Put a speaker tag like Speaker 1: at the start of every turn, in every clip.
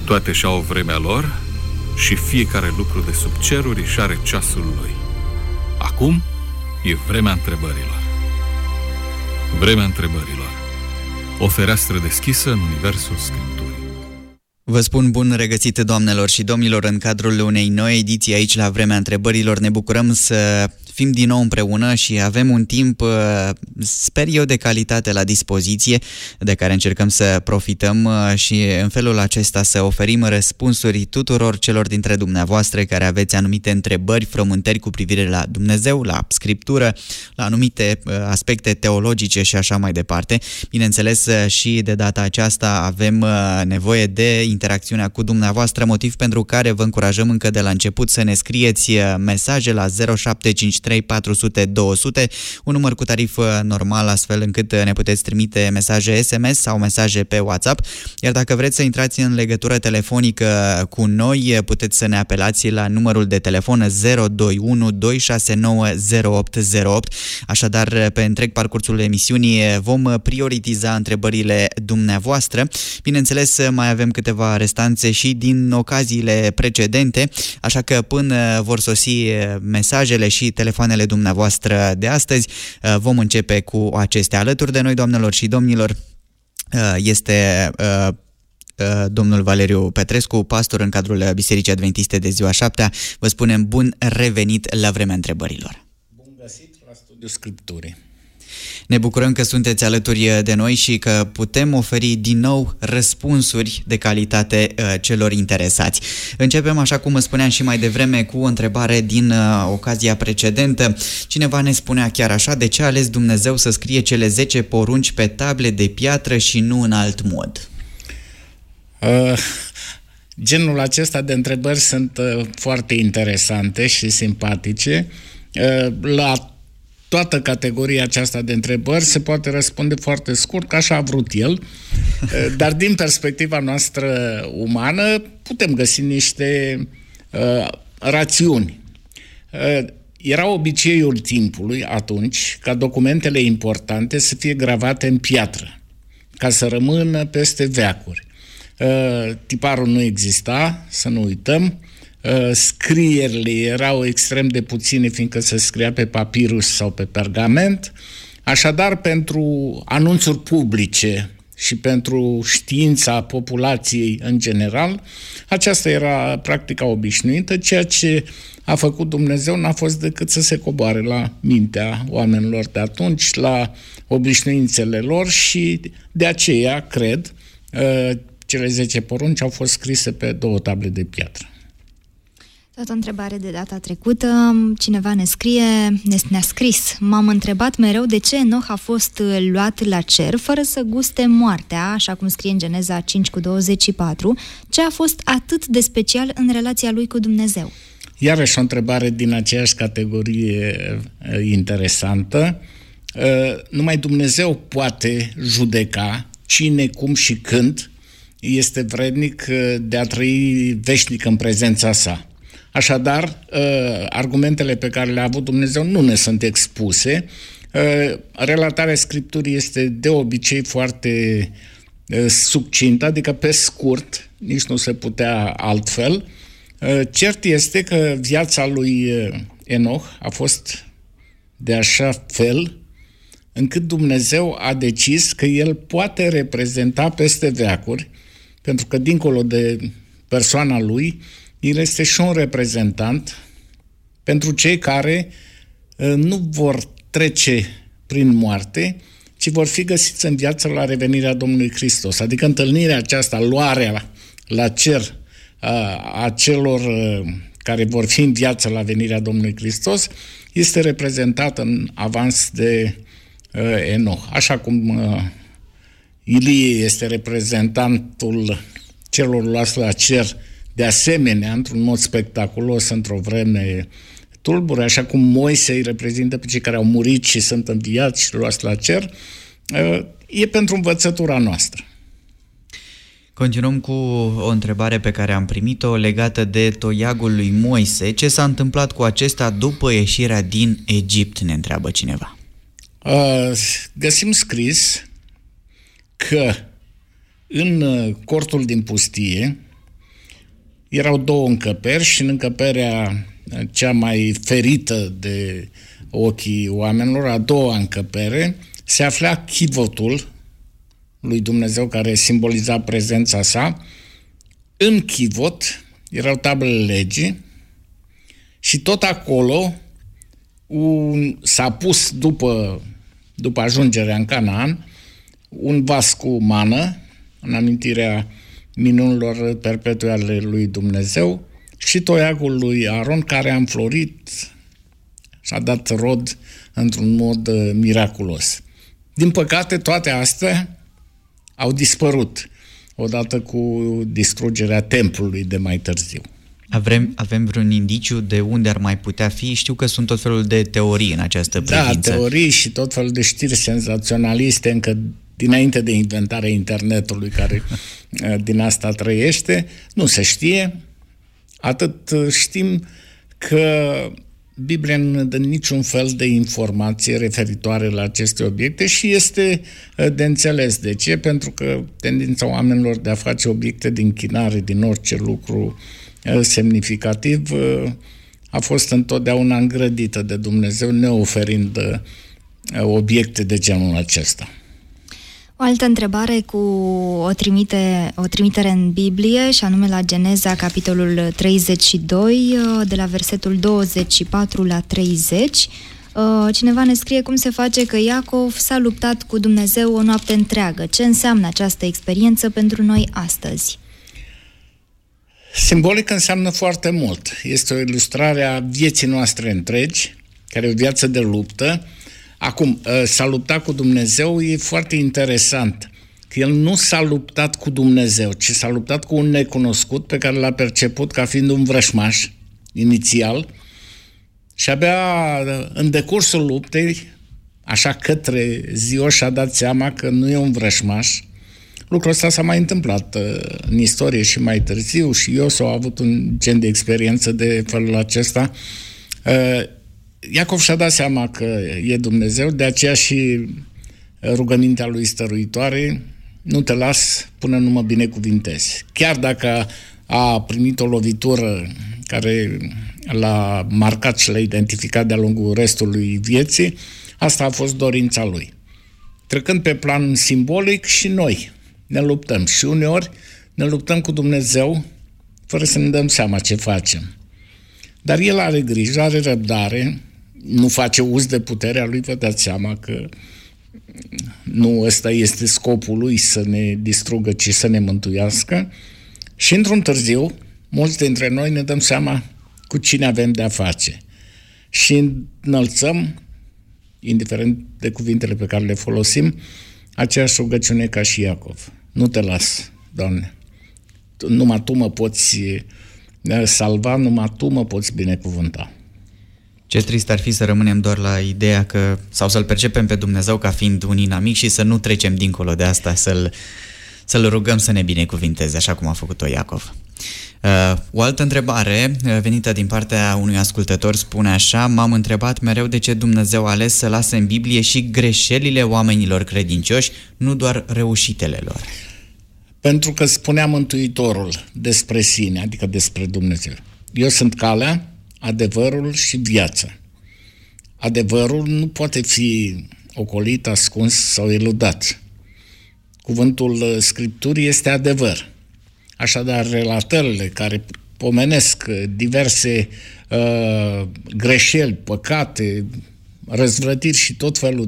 Speaker 1: Toate și-au vremea lor și fiecare lucru de sub ceruri își are ceasul lui. Acum e vremea întrebărilor. Vremea întrebărilor. O fereastră deschisă în universul Scripturii.
Speaker 2: Vă spun bun regăsit, doamnelor și domnilor, în cadrul unei noi ediții aici la Vremea Întrebărilor. Ne bucurăm să fim din nou împreună și avem un timp, sper eu, de calitate la dispoziție, de care încercăm să profităm și în felul acesta să oferim răspunsuri tuturor celor dintre dumneavoastră care aveți anumite întrebări, frământări cu privire la Dumnezeu, la Scriptură, la anumite aspecte teologice și așa mai departe. Bineînțeles, și de data aceasta avem nevoie de interacțiunea cu dumneavoastră, motiv pentru care vă încurajăm încă de la început să ne scrieți mesaje la 0753 400 200, un număr cu tarif normal, astfel încât ne puteți trimite mesaje SMS sau mesaje pe WhatsApp, iar dacă vreți să intrați în legătură telefonică cu noi, puteți să ne apelați la numărul de telefon 021 269 0808. Așadar, pe întreg parcursul emisiunii vom prioritiza întrebările dumneavoastră. Bineînțeles, mai avem câteva restanțe și din ocaziile precedente, așa că până vor sosi mesajele și telefoanele dumneavoastră de astăzi, vom începe cu acestea. Alături de noi, doamnelor și domnilor, este domnul Valeriu Petrescu, pastor în cadrul Bisericii Adventiste de Ziua Șaptea. Vă spunem bun revenit la Vremea Întrebărilor.
Speaker 3: Bun găsit la Studiul Scripturii.
Speaker 2: Ne bucurăm că sunteți alături de noi și că putem oferi din nou răspunsuri de calitate celor interesați. Începem, așa cum spuneam și mai devreme, cu o întrebare din ocazia precedentă. Cineva ne spunea chiar așa: de ce a ales Dumnezeu să scrie cele 10 porunci pe table de piatră și nu în alt mod?
Speaker 3: Genul acesta de întrebări sunt foarte interesante și simpatice. La toată categoria aceasta de întrebări se poate răspunde foarte scurt, că așa a vrut el, dar din perspectiva noastră umană putem găsi niște rațiuni. Era obiceiul timpului atunci ca documentele importante să fie gravate în piatră, ca să rămână peste veacuri. Tiparul nu exista, să nu uităm. Scrierile erau extrem de puține, fiindcă se scria pe papirus sau pe pergament. Așadar, pentru anunțuri publice și pentru știința populației în general, aceasta era practica obișnuită. Ceea ce a făcut Dumnezeu n-a fost decât să se coboare la mintea oamenilor de atunci, la obișnuințele lor, și de aceea, cred, cele 10 porunci au fost scrise pe 2 table de piatră.
Speaker 4: Tot o întrebare de data trecută. Cineva ne-a scris: m-am întrebat mereu de ce Enoch a fost luat la cer fără să guste moartea, așa cum scrie în Geneza 5:24. Ce a fost atât de special în relația lui cu Dumnezeu?
Speaker 3: Iarăși o întrebare din aceeași categorie interesantă. Numai Dumnezeu poate judeca cine, cum și când este vrednic de a trăi veșnic în prezența sa. Așadar, argumentele pe care le-a avut Dumnezeu nu ne sunt expuse. Relatarea Scripturii este de obicei foarte succintă, adică pe scurt, nici nu se putea altfel. Cert este că viața lui Enoch a fost de așa fel încât Dumnezeu a decis că el poate reprezenta peste veacuri, pentru că dincolo de persoana lui, el este și un reprezentant pentru cei care nu vor trece prin moarte, ci vor fi găsiți în viață la revenirea Domnului Hristos. Adică întâlnirea aceasta, luarea la cer a celor care vor fi în viață la venirea Domnului Hristos, este reprezentată în avans de Enoch. Așa cum Ilie este reprezentantul celor luați la cer, de asemenea, într-un mod spectaculos, într-o vreme tulbure, așa cum Moise îi reprezintă pe cei care au murit și sunt înviați și luați la cer, e pentru învățătura noastră.
Speaker 2: Continuăm cu o întrebare pe care am primit-o legată de toiagul lui Moise. Ce s-a întâmplat cu acesta după ieșirea din Egipt, ne întreabă cineva.
Speaker 3: Găsim scris că în cortul din pustie erau 2 încăperi și în încăperea cea mai ferită de ochii oamenilor, a doua încăpere, se afla chivotul lui Dumnezeu care simboliza prezența sa. În chivot erau tablele legii și tot acolo s-a pus după ajungerea în Canaan un vas cu mană în amintirea minunilor perpetue ale lui Dumnezeu și toiagul lui Aron care a înflorit și a dat rod într-un mod miraculos. Din păcate, toate astea au dispărut odată cu distrugerea templului de mai târziu.
Speaker 2: Avem vreun indiciu de unde ar mai putea fi? Știu că sunt tot felul de teorii în această privință.
Speaker 3: Da, teorii și tot felul de știri senzaționaliste încă dinainte de inventarea internetului care din asta trăiește. Nu se știe. Atât știm că Biblia nu ne dă niciun fel de informație referitoare la aceste obiecte și este de înțeles. De ce? Pentru că tendința oamenilor de a face obiecte de închinare din orice lucru semnificativ a fost întotdeauna îngrădită de Dumnezeu, neoferind obiecte de genul acesta.
Speaker 4: O altă întrebare cu o trimitere în Biblie, și anume la Geneza, capitolul 32, de la versetul 24 la 30. Cineva ne scrie cum se face că Iacov s-a luptat cu Dumnezeu o noapte întreagă. Ce înseamnă această experiență pentru noi astăzi?
Speaker 3: Simbolic înseamnă foarte mult. Este o ilustrare a vieții noastre întregi, care e o viață de luptă. Acum, s-a luptat cu Dumnezeu, e foarte interesant că el nu s-a luptat cu Dumnezeu, ci s-a luptat cu un necunoscut pe care l-a perceput ca fiind un vrășmaș inițial și abia în decursul luptei, așa către ziua, și-a dat seama că nu e un vrășmaș. Lucrul ăsta s-a mai întâmplat în istorie și mai târziu și Iosua a avut un gen de experiență de felul acesta. Iacov și-a dat seama că e Dumnezeu, de aceea și rugămintea lui stăruitoare: nu te las până nu mă binecuvintezi. Chiar dacă a primit o lovitură care l-a marcat și l-a identificat de-a lungul restului vieții, asta a fost dorința lui. Trecând pe plan simbolic, și noi ne luptăm și uneori ne luptăm cu Dumnezeu fără să ne dăm seama ce facem. Dar El are grijă, are răbdare, nu face uz de puterea Lui, vă dați seama că nu ăsta este scopul Lui, să ne distrugă, ci să ne mântuiască. Și într-un târziu, mulți dintre noi ne dăm seama cu cine avem de-a face. Și înălțăm, indiferent de cuvintele pe care le folosim, aceeași rugăciune ca și Iacov: nu te las, Doamne, numai Tu mă poți salva, numai Tu mă poți binecuvânta.
Speaker 2: Ce trist ar fi să rămânem doar la ideea că, sau să-L percepem pe Dumnezeu ca fiind un inamic și să nu trecem dincolo de asta, să-L rugăm să ne binecuvinteze, așa cum a făcut-o Iacov. O altă întrebare venită din partea unui ascultător spune așa: m-am întrebat mereu de ce Dumnezeu a ales să lase în Biblie și greșelile oamenilor credincioși, nu doar reușitele lor.
Speaker 3: Pentru că spunea Mântuitorul despre sine, adică despre Dumnezeu: eu sunt calea, adevărul și viața. Adevărul nu poate fi ocolit, ascuns sau eludat. Cuvântul Scripturii este adevăr. Așadar, relatările care pomenesc diverse greșeli, păcate, răzvrătiri și tot felul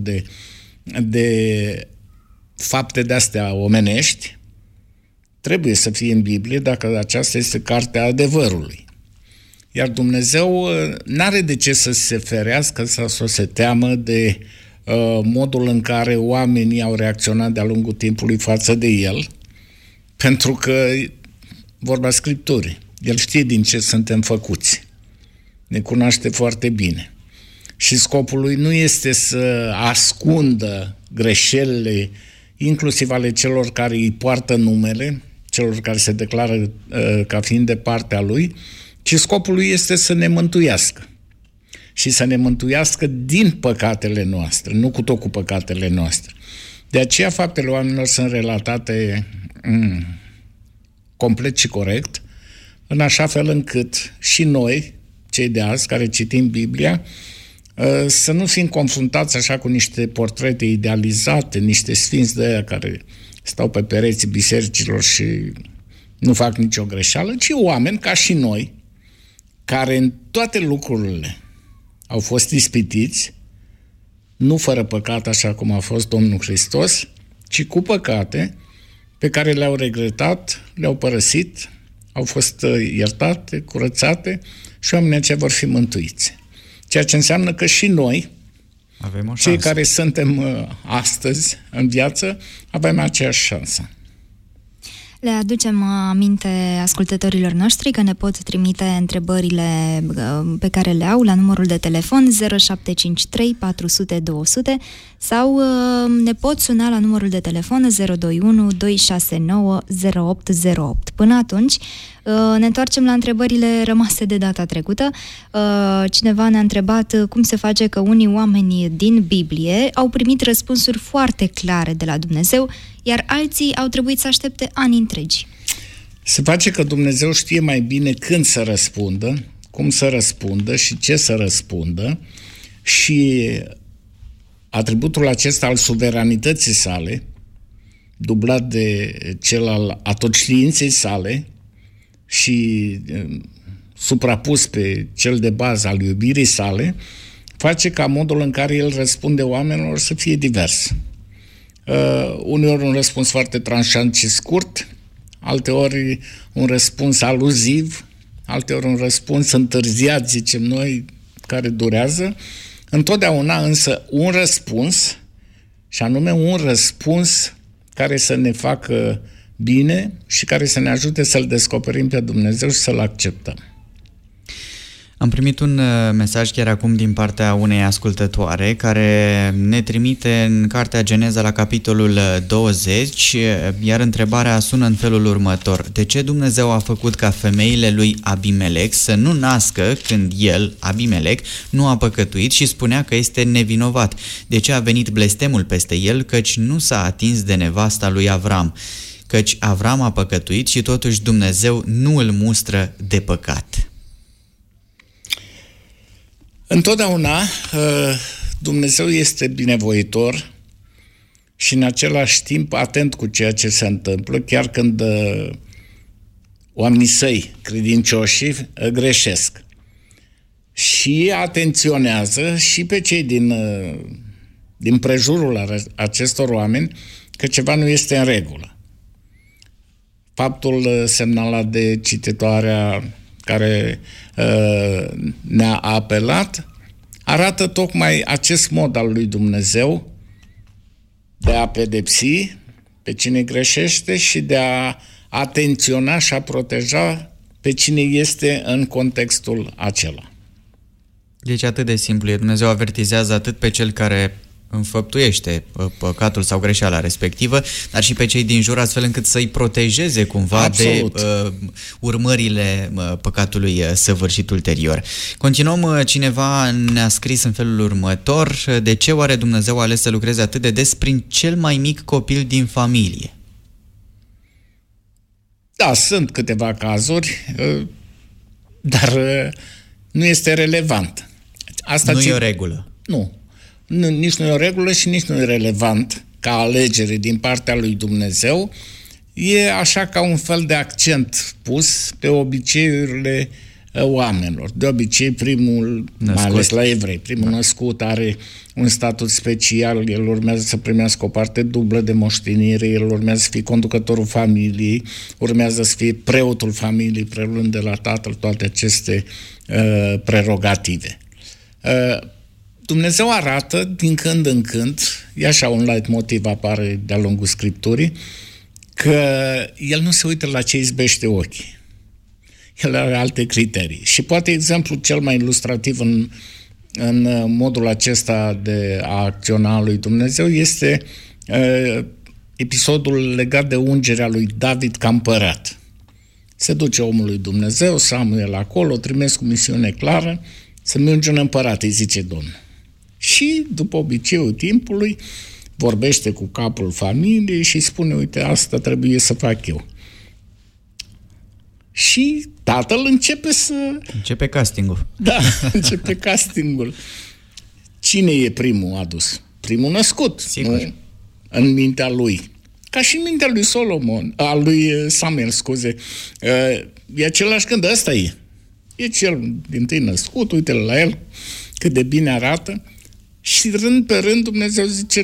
Speaker 3: de fapte de-astea omenești, trebuie să fie în Biblie, dacă aceasta este cartea adevărului. Iar Dumnezeu n-are de ce să se ferească sau să se teamă de modul în care oamenii au reacționat de-a lungul timpului față de El, pentru că, vorba Scripturii, El știe din ce suntem făcuți. Ne cunoaște foarte bine. Și scopul Lui nu este să ascundă greșelile, inclusiv ale celor care îi poartă numele, celor care se declară ca fiind de partea Lui, ci scopul Lui este să ne mântuiască. Și să ne mântuiască din păcatele noastre, nu cu tot cu păcatele noastre. De aceea faptele oamenilor sunt relatate complet și corect, în așa fel încât și noi, cei de azi, care citim Biblia, să nu fim confruntați așa cu niște portrete idealizate, niște sfinți de aia care stau pe pereții bisericilor și nu fac nicio greșeală, ci oameni ca și noi, care în toate lucrurile au fost ispitiți, nu fără păcat așa cum a fost Domnul Hristos, ci cu păcate pe care le-au regretat, le-au părăsit, au fost iertate, curățate și oamenii aceia vor fi mântuiți. Ceea ce înseamnă că și noi,
Speaker 2: avem o șansă.
Speaker 3: Cei care suntem astăzi în viață, avem aceeași șansă.
Speaker 4: Le aducem aminte ascultătorilor noștri că ne pot trimite întrebările pe care le au la numărul de telefon 0753 400 200 sau ne pot suna la numărul de telefon 021 269 0808. Până atunci, ne întoarcem la întrebările rămase de data trecută. Cineva ne-a întrebat cum se face că unii oameni din Biblie au primit răspunsuri foarte clare de la Dumnezeu, iar alții au trebuit să aștepte ani întregi.
Speaker 3: Se face că Dumnezeu știe mai bine când să răspundă, cum să răspundă și ce să răspundă, și atributul acesta al suveranității sale, dublat de cel al atotștiinței sale și suprapus pe cel de bază al iubirii sale, face ca modul în care el răspunde oamenilor să fie divers. Uneori un răspuns foarte tranșant și scurt, alteori un răspuns aluziv, alteori un răspuns întârziat, zicem noi, care durează. Întotdeauna însă un răspuns, și anume un răspuns care să ne facă bine și care să ne ajute să-L descoperim pe Dumnezeu și să-L acceptăm.
Speaker 2: Am primit un mesaj chiar acum din partea unei ascultătoare care ne trimite în Cartea Geneza la capitolul 20, iar întrebarea sună în felul următor. De ce Dumnezeu a făcut ca femeile lui Abimelec să nu nască când el, Abimelec, nu a păcătuit și spunea că este nevinovat? De ce a venit blestemul peste el, căci nu s-a atins de nevasta lui Avram? Căci Avram a păcătuit și totuși Dumnezeu nu îl mustră de păcat.
Speaker 3: Întotdeauna Dumnezeu este binevoitor și în același timp atent cu ceea ce se întâmplă, chiar când oamenii săi, credincioși, greșesc. Și atenționează și pe cei din prejurul acestor oameni că ceva nu este în regulă. Faptul semnalat de cititoarea care ne-a apelat arată tocmai acest mod al lui Dumnezeu de a pedepsi pe cine greșește și de a atenționa și a proteja pe cine este în contextul acela.
Speaker 2: Deci atât de simplu e. Dumnezeu avertizează atât pe cel care înfăptuiește păcatul sau greșeala respectivă, dar și pe cei din jur, astfel încât să-i protejeze cumva Absolut. De urmările păcatului săvârșit ulterior. Continuăm, cineva ne-a scris în felul următor: de ce oare Dumnezeu a ales să lucreze atât de des prin cel mai mic copil din familie?
Speaker 3: Da, sunt câteva cazuri, dar nu este relevant. Asta
Speaker 2: nu e o regulă.
Speaker 3: Nu. Nici nu e o regulă și nici nu e relevant ca alegere din partea lui Dumnezeu. E așa ca un fel de accent pus pe obiceiurile oamenilor. De obicei, primul, născut, mai ales la evrei, primul născut are un statut special, el urmează să primească o parte dublă de moștenire, el urmează să fie conducătorul familiei, urmează să fie preotul familiei, preluând de la tatăl toate aceste prerogative. Dumnezeu arată din când în când, e așa un leitmotiv apare de-a lungul Scripturii, că El nu se uită la ce izbește ochii. El are alte criterii. Și poate exemplul cel mai ilustrativ în modul acesta de a acționa lui Dumnezeu este episodul legat de ungerea lui David ca împărat. Se duce omul lui Dumnezeu, Samuel acolo, trimis cu misiune clară, să-mi ungi un împărat, îi zice Domnul. Și, după obiceiul timpului, vorbește cu capul familiei și spune, uite, asta trebuie să fac eu. Și Și tatăl
Speaker 2: Începe castingul.
Speaker 3: Da, începe castingul. Cine e primul adus? Primul născut.
Speaker 2: Sigur.
Speaker 3: Nu? În mintea lui. Ca și în mintea lui lui Samuel, scuze. E același gând, ăsta e. E cel dintâi născut, uite-l la el, cât de bine arată. Și rând pe rând Dumnezeu zice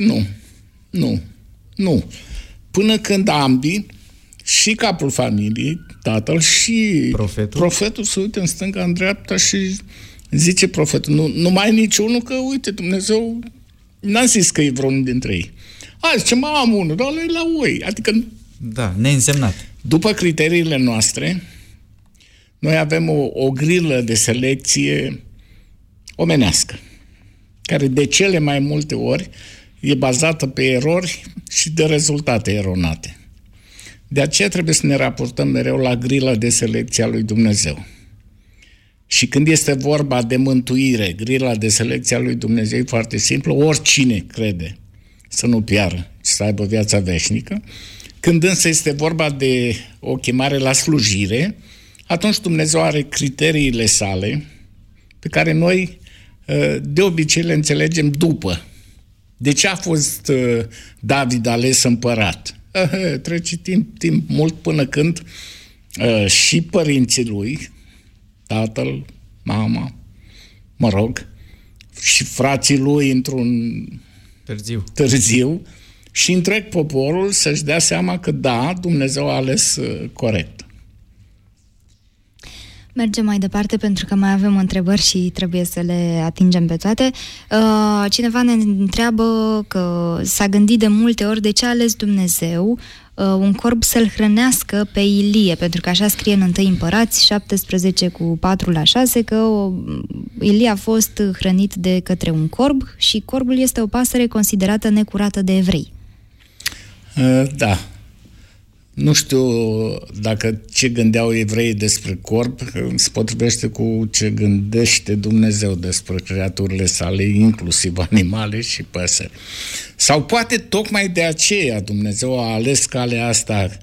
Speaker 3: nu. Până când ambii, și capul familiei, tatăl și profetul se uită în stânga, în dreapta și zice profetul, nu mai niciunul, că uite, Dumnezeu n-a zis că e vreunul dintre ei. Zice, am unul, dar ăla e la oi. Adică...
Speaker 2: Da, neînsemnat.
Speaker 3: După criteriile noastre, noi avem o grilă de selecție omenească, care de cele mai multe ori e bazată pe erori și de rezultate eronate. De aceea trebuie să ne raportăm mereu la grila de selecție a lui Dumnezeu. Și când este vorba de mântuire, grila de selecție a lui Dumnezeu e foarte simplă, oricine crede să nu piară, ci să aibă viața veșnică. Când însă este vorba de o chemare la slujire, atunci Dumnezeu are criteriile sale, pe care noi de obicei le înțelegem după. De ce a fost David ales împărat? Trece timp mult până când și părinții lui, tatăl, mama, și frații lui într-un târziu și întreg poporul să-și dea seama că da, Dumnezeu a ales corect.
Speaker 4: Mergem mai departe pentru că mai avem întrebări și trebuie să le atingem pe toate. Cineva ne întreabă că s-a gândit de multe ori de ce a ales Dumnezeu un corb să-l hrănească pe Ilie, pentru că așa scrie în 1 Împărați 17 cu 4-6 că Ilie a fost hrănit de către un corb și corbul este o pasăre considerată necurată de evrei.
Speaker 3: Da. Nu știu dacă ce gândeau evreii despre corb se potrivește cu ce gândește Dumnezeu despre creaturile sale, inclusiv animale și păsări. Sau poate tocmai de aceea Dumnezeu a ales calea asta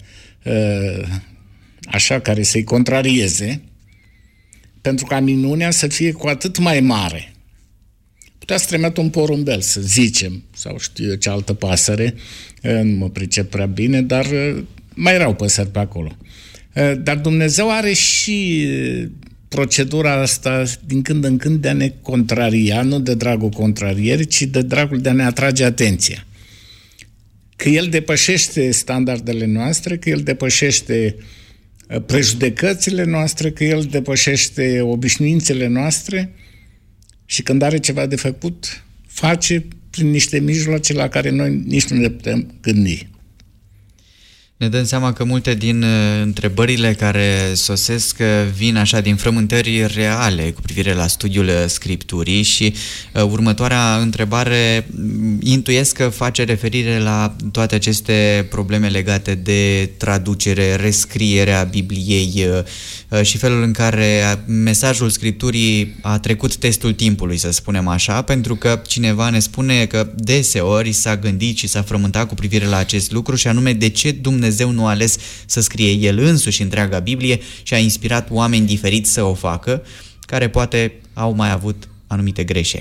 Speaker 3: așa, care să-i contrarieze, pentru ca minunea să fie cu atât mai mare. Putea să trimită un porumbel, să zicem, sau știu eu ce altă pasăre, nu mă pricep prea bine, dar mai erau păsări pe acolo. Dar Dumnezeu are și procedura asta din când în când de a ne contraria, nu de dragul contrarierii, ci de dragul de a ne atrage atenția. Că El depășește standardele noastre, că El depășește prejudecățile noastre, că El depășește obișnuințele noastre și când are ceva de făcut, face prin niște mijloace la care noi nici nu ne putem gândi.
Speaker 2: Ne dăm seama că multe din întrebările care sosesc vin așa din frământări reale cu privire la studiul Scripturii și următoarea întrebare intuiesc că face referire la toate aceste probleme legate de traducere, rescrierea Bibliei și felul în care mesajul Scripturii a trecut testul timpului, să spunem așa, pentru că cineva ne spune că deseori s-a gândit și s-a frământat cu privire la acest lucru și anume de ce Dumnezeu nu a ales să scrie El însuși întreaga Biblie și a inspirat oameni diferiți să o facă, care poate au mai avut anumite greșeli.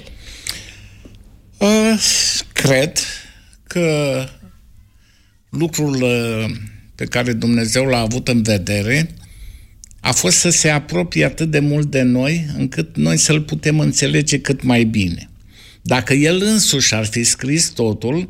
Speaker 3: Cred că lucrul pe care Dumnezeu l-a avut în vedere a fost să se apropie atât de mult de noi, încât noi să-L putem înțelege cât mai bine. Dacă El însuși ar fi scris totul,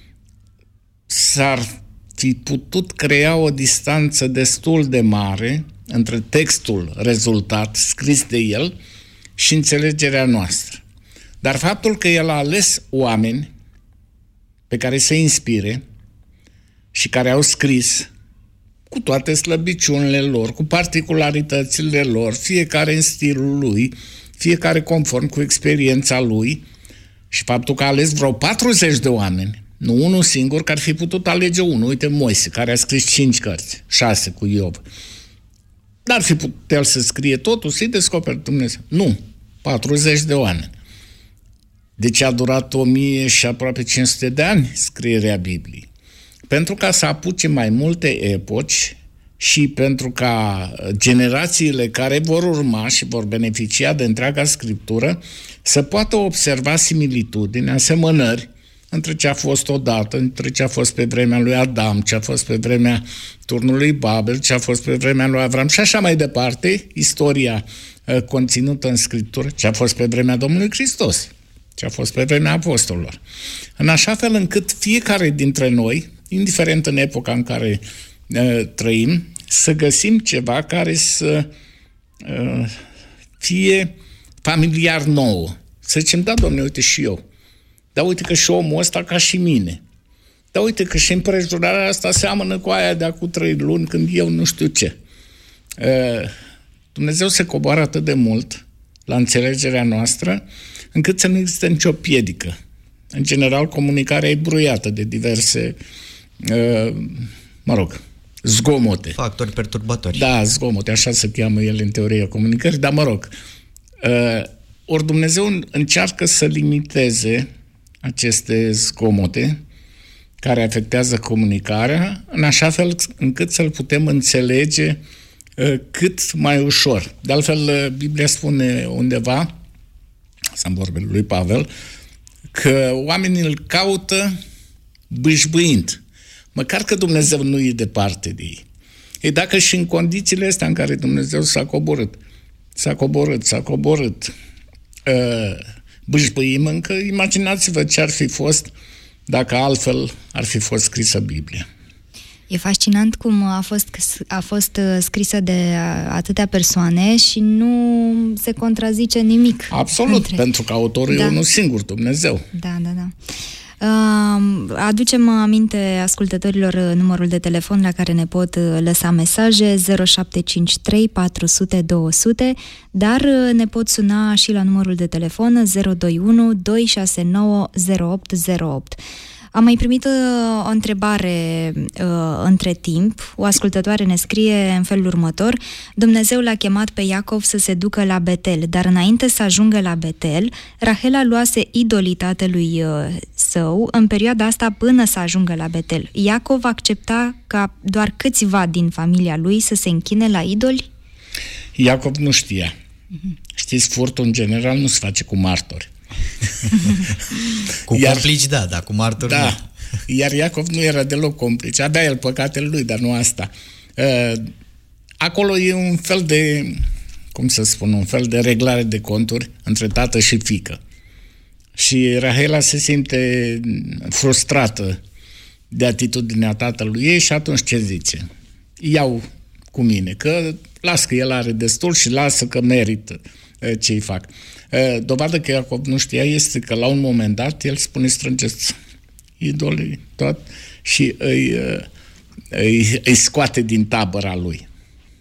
Speaker 3: s-ar fi putut crea o distanță destul de mare între textul rezultat scris de El și înțelegerea noastră. Dar faptul că El a ales oameni pe care să inspire și care au scris cu toate slăbiciunile lor, cu particularitățile lor, fiecare în stilul lui, fiecare conform cu experiența lui, și faptul că a ales vreo 40 de oameni, nu unul singur, că ar fi putut alege unul. Uite, Moise, care a scris 5 cărți, 6 cu Iov. Dar ar fi putea să scrie totul, să-i descoperi Dumnezeu. Nu, 40 de oameni. Deci a durat 1000 și aproape 500 de ani scrierea Bibliei. Pentru ca să apuce mai multe epoci și pentru ca generațiile care vor urma și vor beneficia de întreaga Scriptură să poată observa similitudini, asemănări între ce a fost odată, între ce a fost pe vremea lui Adam, ce a fost pe vremea turnului Babel, ce a fost pe vremea lui Avram și așa mai departe, istoria conținută în Scriptură, ce a fost pe vremea Domnului Hristos, ce a fost pe vremea apostolilor. În așa fel încât fiecare dintre noi, indiferent în epoca în care trăim, să găsim ceva care să fie familiar nouă. Să zicem, da, Doamne, uite și eu. Dar uite că și omul ăsta ca și mine. Dar uite că și împrejurarea asta seamănă cu aia de acum 3 luni când eu nu știu ce. Dumnezeu se coboară atât de mult la înțelegerea noastră încât să nu există nicio piedică. În general, comunicarea e bruiată de diverse zgomote.
Speaker 2: Factori perturbatori.
Speaker 3: Da, zgomote, așa se cheamă ele în teoria comunicării, dar ori Dumnezeu încearcă să limiteze aceste zgomote care afectează comunicarea, în așa fel încât să-l putem înțelege cât mai ușor. De altfel, Biblia spune undeva, sunt vorbele lui Pavel, că oamenii îl caută bâșbâind. Măcar că Dumnezeu nu e departe de ei. E dacă și în condițiile astea în care Dumnezeu s-a coborât, bâșbâim încă, imaginați-vă ce ar fi fost dacă altfel ar fi fost scrisă Biblia.
Speaker 4: E fascinant cum a fost scrisă de atâtea persoane și nu se contrazice nimic.
Speaker 3: Absolut, pentru că autorul e unul singur, Dumnezeu.
Speaker 4: Da. Aducem aminte ascultătorilor numărul de telefon la care ne pot lăsa mesaje 0753 400 200, dar ne pot suna și la numărul de telefon 021 269 0808. Am mai primit o întrebare între timp. O ascultătoare ne scrie în felul următor: Dumnezeu l-a chemat pe Iacov să se ducă la Betel, dar înainte să ajungă la Betel, Rahela luase idolii tatălui său în perioada asta până să ajungă la Betel. Iacov accepta ca doar câțiva din familia lui să se închine la idoli?
Speaker 3: Iacov nu știa. Știți, furtul în general nu se face cu martori.
Speaker 2: Cu complici, dar cu martori nu.
Speaker 3: Iar Iacov nu era deloc complice. Avea el păcatele lui, dar nu asta. Acolo e un fel de, un fel de reglare de conturi între tată și fiică. Și Rahela se simte frustrată de atitudinea tatălui ei și atunci ce zice? Iau cu mine, că las că el are destul și lasă că merită ce-i fac. Dovadă că Iacov nu știa este că la un moment dat el spune: strângeți idolii tot și îi scoate din tabăra lui.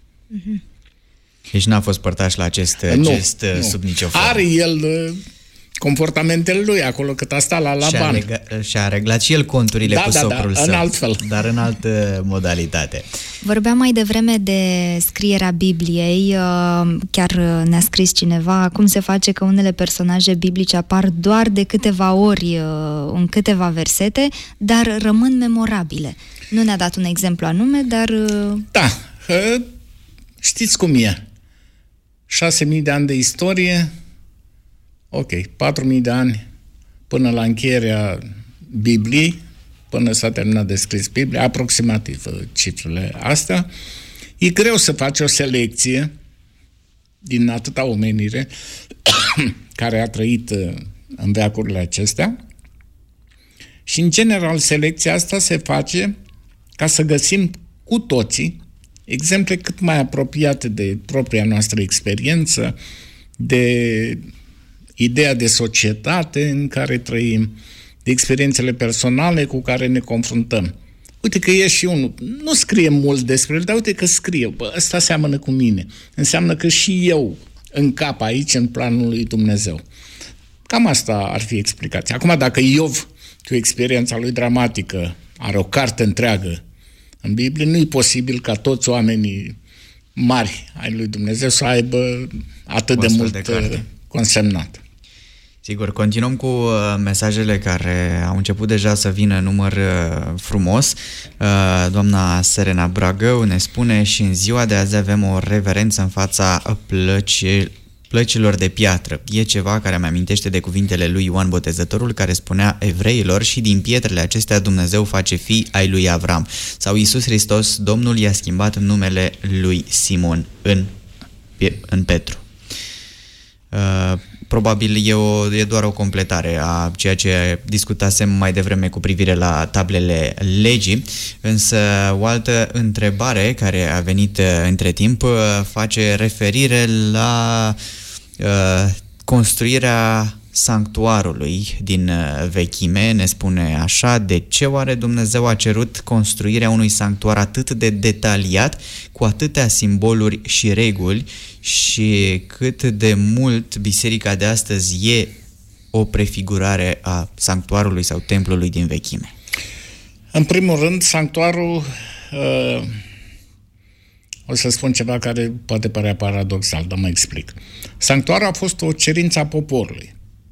Speaker 2: Deci n-a fost părtaș la acest gest sub nicio formă.
Speaker 3: Are el comportamentele lui acolo cât a stat la Laban.
Speaker 2: Și-a reglat și el conturile cu soprul său,
Speaker 3: în alt fel.
Speaker 2: Dar în altă modalitate.
Speaker 4: Vorbeam mai devreme de scrierea Bibliei, chiar ne-a scris cineva cum se face că unele personaje biblice apar doar de câteva ori în câteva versete, dar rămân memorabile. Nu ne-a dat un exemplu anume, dar...
Speaker 3: Da, știți cum e. 6.000 de ani de istorie, ok, 4.000 de ani până la încheierea Bibliei, până s-a terminat de scris Biblia, aproximativ cifrele astea. E greu să faci o selecție din atâta omenire care a trăit în veacurile acestea și, în general, selecția asta se face ca să găsim cu toții exemple cât mai apropiate de propria noastră experiență, de ideea de societate în care trăim, de experiențele personale cu care ne confruntăm. Uite că e și unul, nu scrie mult despre el, dar uite că scrie, ăsta seamănă cu mine. Înseamnă că și eu încap aici în planul lui Dumnezeu. Cam asta ar fi explicația. Acum, dacă Iov, cu experiența lui dramatică, are o carte întreagă în Biblie, nu e posibil ca toți oamenii mari ai lui Dumnezeu să aibă atât de mult consemnat.
Speaker 2: Sigur, continuăm cu mesajele care au început deja să vină în număr frumos. Doamna Serena Bragău ne spune: și în ziua de azi avem o reverență în fața plăcilor de piatră. E ceva care îmi amintește de cuvintele lui Ioan Botezătorul, care spunea evreilor: și din pietrele acestea Dumnezeu face fii ai lui Avram. Sau Iisus Hristos, Domnul i-a schimbat numele lui Simon în Petru. Probabil e doar o completare a ceea ce discutasem mai devreme cu privire la tablele legii, însă o altă întrebare care a venit între timp face referire la construirea sanctuarului din vechime. Ne spune așa: de ce oare Dumnezeu a cerut construirea unui sanctuar atât de detaliat, cu atâtea simboluri și reguli, și cât de mult biserica de astăzi e o prefigurare a sanctuarului sau templului din vechime?
Speaker 3: În primul rând, sanctuarul, o să spun ceva care poate părea paradoxal, dar mă explic. Sanctuarul a fost o cerință a poporului.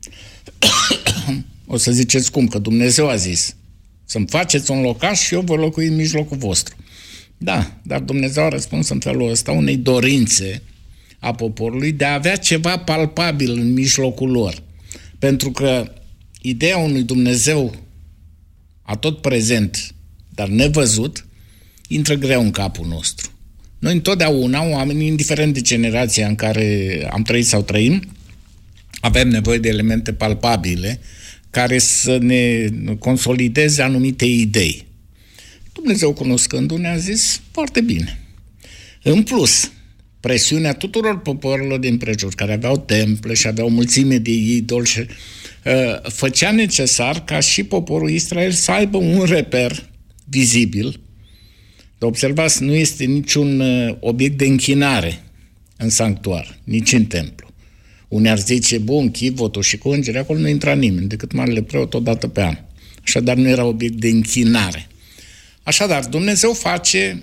Speaker 3: O să ziceți cum? Că Dumnezeu a zis să-mi faceți un locaș și eu voi locui în mijlocul vostru. Da, dar Dumnezeu a răspuns în felul ăsta unei dorințe a poporului de a avea ceva palpabil în mijlocul lor. Pentru că ideea unui Dumnezeu atot prezent, dar nevăzut, intră greu în capul nostru. Noi întotdeauna, oamenii, indiferent de generația în care am trăit sau trăim, avem nevoie de elemente palpabile care să ne consolideze anumite idei. Dumnezeu, cunoscându-ne, a zis: foarte bine. În plus, presiunea tuturor poporilor din prejur, care aveau temple și aveau o mulțime de idoli, făcea necesar ca și poporul Israel să aibă un reper vizibil. Dar observați, nu este niciun obiect de închinare în sanctuar, nici în templu. Unii ar zice: bun, chivotul și cu îngerii, acolo nu intra nimeni, decât marele preot o dată pe an. Așadar, nu era obiect de închinare. Așadar, Dumnezeu face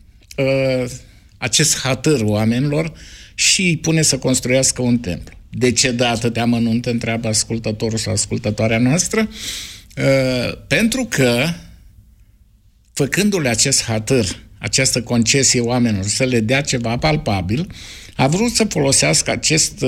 Speaker 3: acest hatâr oamenilor și îi pune să construiască un templu. De ce dă atâtea amănunte, întreabă ascultătorul sau ascultătoarea noastră? Pentru că, făcându-le acest hatâr, această concesie oamenilor, să le dea ceva palpabil, a vrut să folosească acest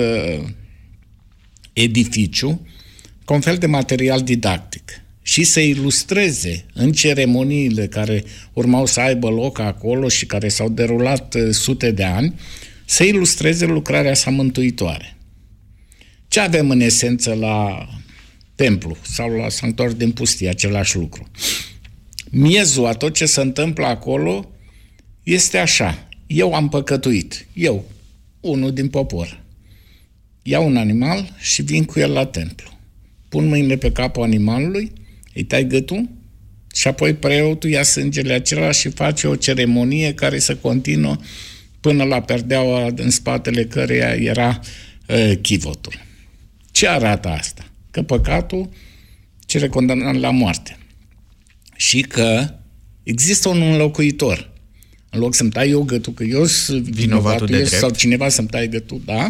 Speaker 3: edificiu ca un fel de material didactic și să ilustreze în ceremoniile care urmau să aibă loc acolo și care s-au derulat sute de ani, să ilustreze lucrarea sa mântuitoare. Ce avem în esență la templu sau la sanctuarul din pustie? Același lucru. Miezul a tot ce se întâmplă acolo este așa: eu am păcătuit, eu, unul din popor, iau un animal și vin cu el la templu. Pun mâinile pe capul animalului, îi tai gâtul și apoi preotul ia sângele acela și face o ceremonie care să continuă până la perdeaua în spatele căreia era chivotul. Ce arată asta? Că păcatul cere condamnat la moarte și că există un înlocuitor. În loc să-mi tai eu gâtul, că eu sunt vinovatul sau cineva să-mi taie gâtul, da?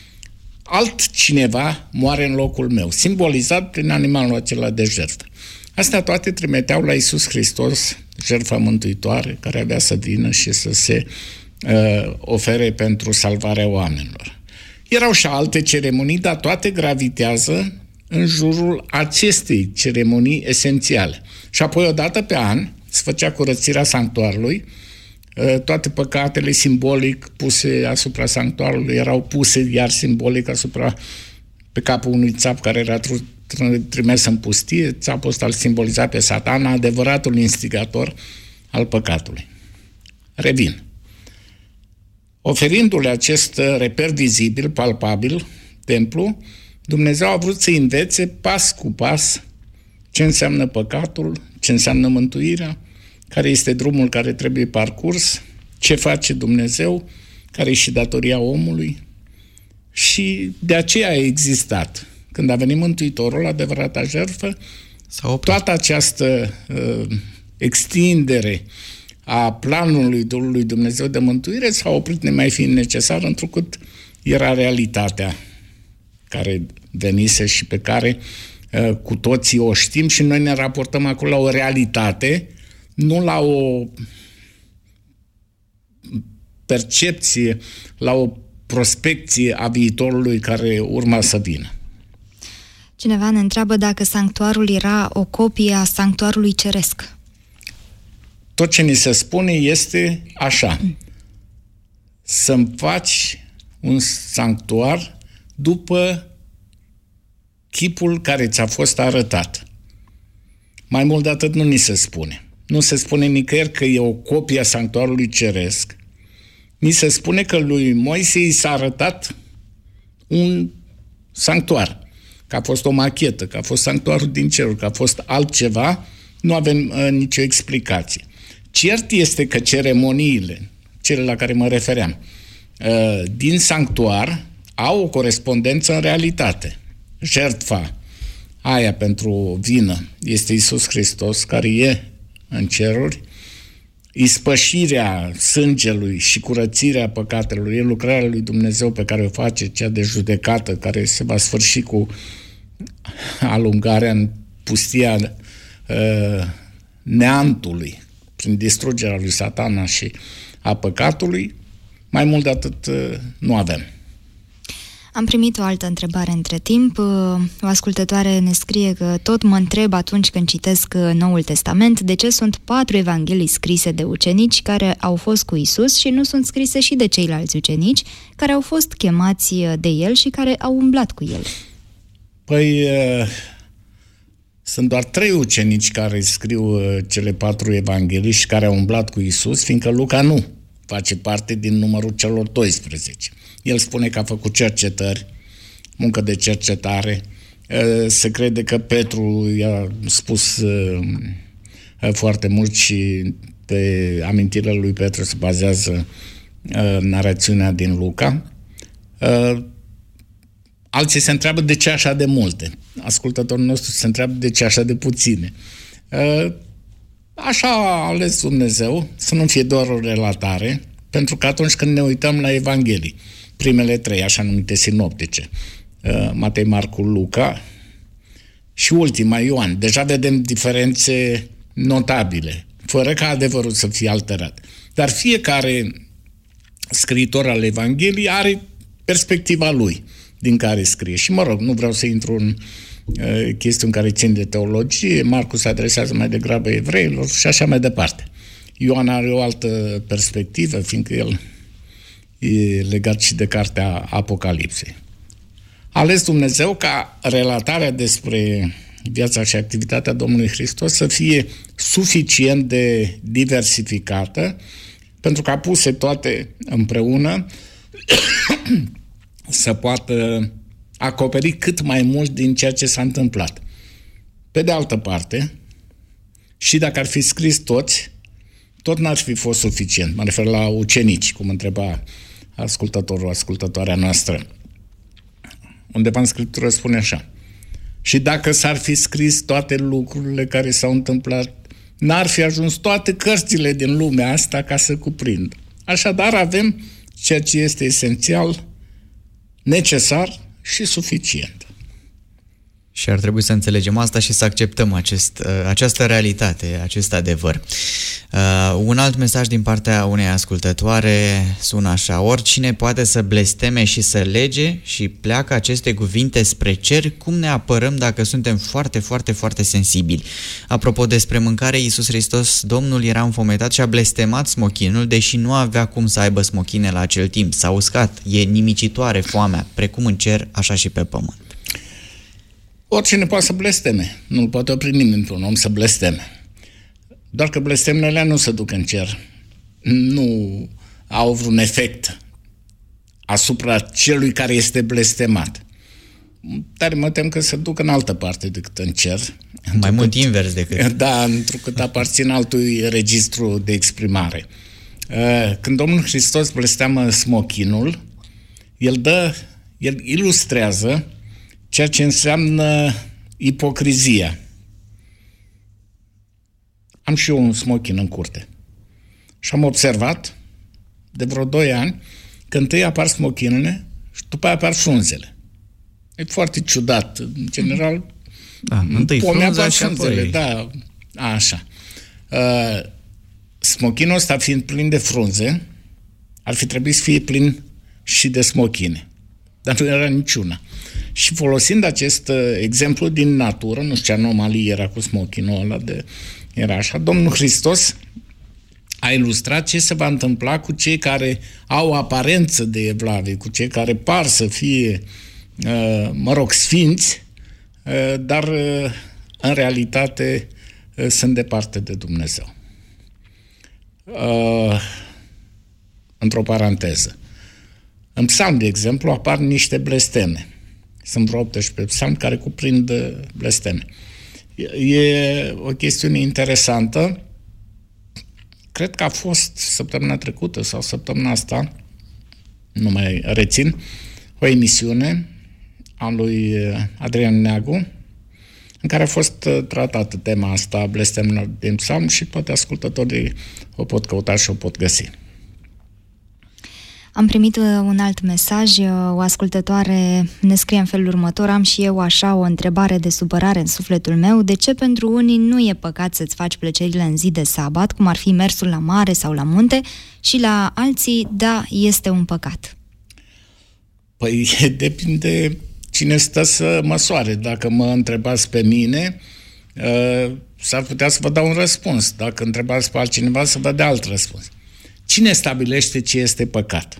Speaker 3: Altcineva moare în locul meu, simbolizat prin animalul acela de jertfă. Astea toate trimiteau la Iisus Hristos, jertfa mântuitoare, care avea să vină și să se ofere pentru salvarea oamenilor. Erau și alte ceremonii, dar toate gravitează în jurul acestei ceremonii esențiale. Și apoi, odată pe an, se făcea curățirea sanctuarului. Toate păcatele simbolic puse asupra sanctuarului erau puse iar simbolic pe capul unui țap care era trimis în pustie. Țapul ăsta îl simboliza pe Satana, adevăratul instigator al păcatului. Revin. Oferindu-le acest reper vizibil, palpabil, templu, Dumnezeu a vrut să învețe pas cu pas ce înseamnă păcatul, ce înseamnă mântuirea, care este drumul care trebuie parcurs, ce face Dumnezeu, care e și datoria omului. Și de aceea a existat. Când a venit Mântuitorul, adevărata jertfă, toată această extindere a planului lui Dumnezeu de mântuire s-a oprit nemai fiind necesar, întrucât era realitatea care venise și pe care cu toții o știm și noi ne raportăm acolo la o realitate, nu la o percepție, la o prospecție a viitorului care urma să vină.
Speaker 4: Cineva ne întreabă dacă sanctuarul era o copie a sanctuarului ceresc.
Speaker 3: Tot ce ni se spune este așa: să-mi faci un sanctuar după chipul care ți-a fost arătat. Mai mult de atât nu ni se spune. Nu se spune nicăieri că e o copie a sanctuarului ceresc. Ni se spune că lui Moise i s-a arătat un sanctuar, că a fost o machetă, că a fost sanctuarul din ceruri, că a fost altceva. Nu avem nicio explicație. Cert este că ceremoniile, cele la care mă refeream, din sanctuar au o corespondență în realitate. Jertfa aia pentru vină este Iisus Hristos, care e în ceruri. Ispășirea sângelui și curățirea păcatelor e lucrarea lui Dumnezeu pe care o face, cea de judecată, care se va sfârși cu alungarea în pustia neantului, prin distrugerea lui Satana și a păcatului. Mai mult de atât nu avem.
Speaker 4: Am primit o altă întrebare între timp. O ascultătoare ne scrie că tot mă întreb atunci când citesc Noul Testament de ce sunt 4 evanghelii scrise de ucenici care au fost cu Isus și nu sunt scrise și de ceilalți ucenici care au fost chemați de el și care au umblat cu el.
Speaker 3: Păi sunt doar 3 ucenici care scriu cele 4 evanghelii și care au umblat cu Isus, fiindcă Luca nu face parte din numărul celor 12. El spune că a făcut cercetări, muncă de cercetare. Se crede că Petru i-a spus foarte mult și pe amintirile lui Petru se bazează narațiunea din Luca. Alții se întreabă de ce așa de multe. Ascultătorul nostru se întreabă de ce așa de puține. Așa a ales Dumnezeu, să nu fie doar o relatare, pentru că atunci când ne uităm la Evanghelii, primele 3, așa numite sinoptice, Matei, Marcu, Luca și ultima, Ioan, deja vedem diferențe notabile, fără ca adevărul să fie alterat. Dar fiecare scriitor al Evangheliei are perspectiva lui din care scrie. Și mă rog, nu vreau să intru în chestiuni care țin de teologie. Marcu se adresează mai degrabă evreilor și așa mai departe. Ioan are o altă perspectivă, fiindcă el e legat și de cartea Apocalipsei. A ales Dumnezeu ca relatarea despre viața și activitatea Domnului Hristos să fie suficient de diversificată, pentru ca puse toate împreună să poată acoperi cât mai mult din ceea ce s-a întâmplat. Pe de altă parte, și dacă ar fi scris toți, tot n-ar fi fost suficient. Mă refer la ucenici, cum întreba ascultătorul, ascultătoarea noastră. Undeva în Scriptură spune așa: și dacă s-ar fi scris toate lucrurile care s-au întâmplat, n-ar fi ajuns toate cărțile din lumea asta ca să cuprindă. Așadar avem ceea ce este esențial, necesar și suficient.
Speaker 2: Și ar trebui să înțelegem asta și să acceptăm această realitate, acest adevăr. Un alt mesaj din partea unei ascultătoare sună așa: oricine poate să blesteme și să lege și pleacă aceste cuvinte spre cer, cum ne apărăm dacă suntem foarte, foarte, foarte sensibili? Apropo despre mâncare, Iisus Hristos, Domnul, era înfometat și a blestemat smochinul, deși nu avea cum să aibă smochine la acel timp. S-a uscat, e nimicitoare foamea, precum în cer, așa și pe pământ.
Speaker 3: Oricine poate să blesteme. Nu poate opri nimeni pe un om să blesteme. Doar că blestemele nu se duc în cer. Nu au vreun efect asupra celui care este blestemat. Dar mă tem că se duc în altă parte decât în cer.
Speaker 2: Mai mult invers decât.
Speaker 3: Da, întrucât aparțin altui registru de exprimare. Când Domnul Hristos blesteamă smochinul, el ilustrează ceea ce înseamnă ipocrizia. Am și eu un smochin în curte. Și am observat de vreo 2 ani că întâi apar smochinele și după aia apar frunzele. E foarte ciudat. În general,
Speaker 2: întâi frunza și apoi...
Speaker 3: Da, așa. Smochinul ăsta fiind plin de frunze, ar fi trebuit să fie plin și de smochine. Dar nu era niciuna. Și folosind acest exemplu din natură, nu știu ce anomalie era cu smochinul ăla, era așa, Domnul Hristos a ilustrat ce se va întâmpla cu cei care au aparență de evlavie, cu cei care par să fie, sfinți, dar în realitate sunt departe de Dumnezeu. Într-o paranteză. În psalm, de exemplu, apar niște blesteme. Sunt vreo 18 psalmi care cuprind blesteme. E o chestiune interesantă. Cred că a fost săptămâna trecută sau săptămâna asta, nu mai rețin, o emisiune a lui Adrian Neagu, în care a fost tratată tema asta, blestemelor din psalm, și toate ascultătorii o pot căuta și o pot găsi.
Speaker 4: Am primit un alt mesaj, o ascultătoare ne scrie în felul următor: am și eu așa o întrebare de supărare în sufletul meu, de ce pentru unii nu e păcat să-ți faci plăcerile în zi de sabat, cum ar fi mersul la mare sau la munte, și la alții, da, este un păcat?
Speaker 3: Păi depinde cine stă să măsoare. Dacă mă întrebați pe mine, s-ar putea să vă dau un răspuns. Dacă întrebați pe altcineva, să vă dea alt răspuns. Cine stabilește ce este păcat?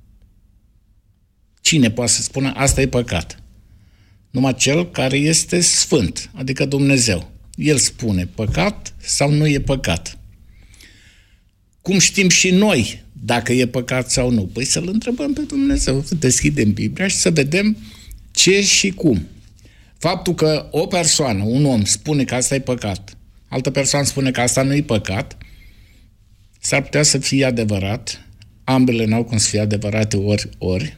Speaker 3: Cine poate să spună asta e păcat? Numai cel care este sfânt, adică Dumnezeu. El spune păcat sau nu e păcat. Cum știm și noi dacă e păcat sau nu? Păi să-L întrebăm pe Dumnezeu, să deschidem Biblia și să vedem ce și cum. Faptul că o persoană, un om, spune că asta e păcat, altă persoană spune că asta nu e păcat, s-ar putea să fie adevărat. Ambele n-au cum să fie adevărate ori.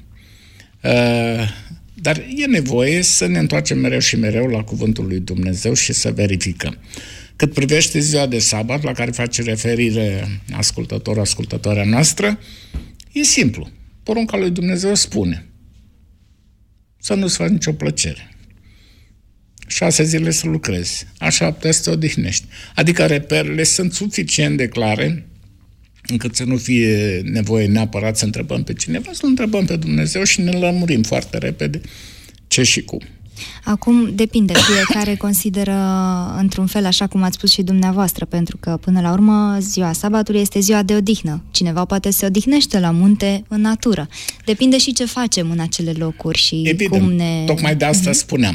Speaker 3: Dar e nevoie să ne întoarcem mereu și mereu la cuvântul lui Dumnezeu și să verificăm. Cât privește ziua de sabat, la care face referire ascultătoarea noastră, e simplu. Porunca lui Dumnezeu spune să nu-ți faci nicio plăcere. 6 zile să lucrezi, a 7 să te odihnești. Adică reperele sunt suficient de clare încât să nu fie nevoie neapărat să întrebăm pe cineva, să-L întrebăm pe Dumnezeu și ne lămurim foarte repede ce și cum.
Speaker 4: Acum depinde, fiecare consideră într-un fel, așa cum ați spus și dumneavoastră, pentru că până la urmă ziua sabatului este ziua de odihnă. Cineva poate se odihnește la munte, în natură. Depinde și ce facem în acele locuri și
Speaker 3: evident,
Speaker 4: cum ne...
Speaker 3: Tocmai de asta spuneam.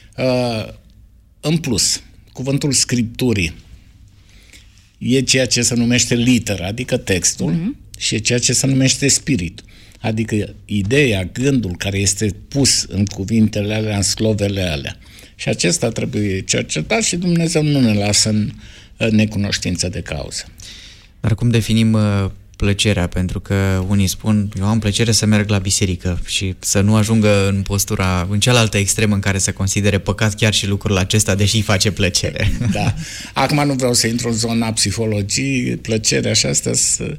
Speaker 3: În plus, cuvântul Scripturii e ceea ce se numește literă, adică textul, și e ceea ce se numește spiritul. Adică ideea, gândul care este pus în cuvintele alea, în slovele alea. Și acesta trebuie cercetat și Dumnezeu nu ne lasă în necunoștință de cauză.
Speaker 2: Dar cum definim plăcerea? Pentru că unii spun, eu am plăcere să merg la biserică, și să nu ajungă în postura, în cealaltă extremă, în care să considere păcat chiar și lucrul acesta, deși îi face plăcere.
Speaker 3: Da. Acum nu vreau să intru în zona psihologiei, plăcerea și astea sunt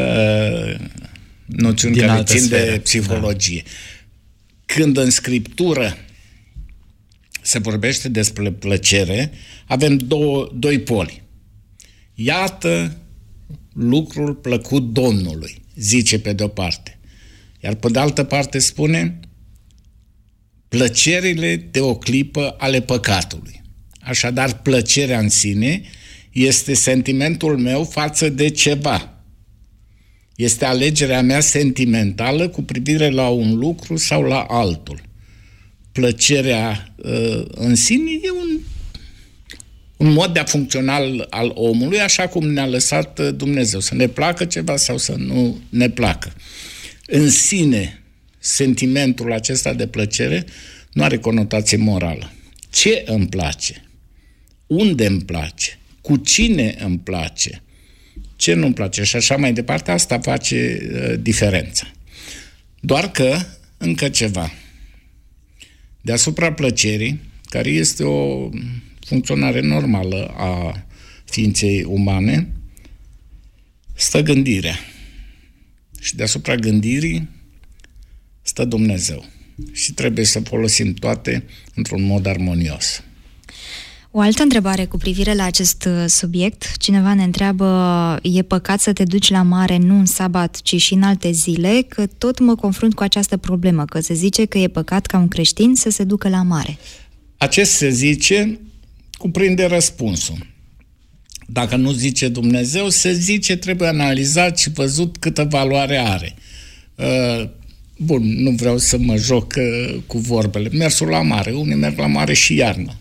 Speaker 3: noțiuni din care țin de psihologie. Da. Când în Scriptură se vorbește despre plăcere, avem doi poli. Iată lucrul plăcut Domnului, zice pe de-o parte. Iar pe de altă parte spune plăcerile de o clipă ale păcatului. Așadar, plăcerea în sine este sentimentul meu față de ceva. Este alegerea mea sentimentală cu privire la un lucru sau la altul. Plăcerea în sine e un mod de a funcționa al omului, așa cum ne-a lăsat Dumnezeu. Să ne placă ceva sau să nu ne placă. În sine, sentimentul acesta de plăcere nu are conotație morală. Ce îmi place? Unde îmi place? Cu cine îmi place? Ce nu-mi place? Și așa mai departe, asta face diferența. Doar că, încă ceva, deasupra plăcerii, care este o funcționare normală a ființei umane, stă gândirea. Și deasupra gândirii stă Dumnezeu. și trebuie să folosim toate într-un mod armonios.
Speaker 4: O altă întrebare cu privire la acest subiect. Cineva ne întreabă, e păcat să te duci la mare nu în sabat, ci și în alte zile? Că tot mă confrunt cu această problemă, că se zice că e păcat ca un creștin să se ducă la mare.
Speaker 3: Acest se zice cuprinde răspunsul. Dacă nu zice Dumnezeu, se zice trebuie analizat și văzut câtă valoare are. Bun, nu vreau să mă joc cu vorbele. Mersul la mare, unii merg la mare și iarnă.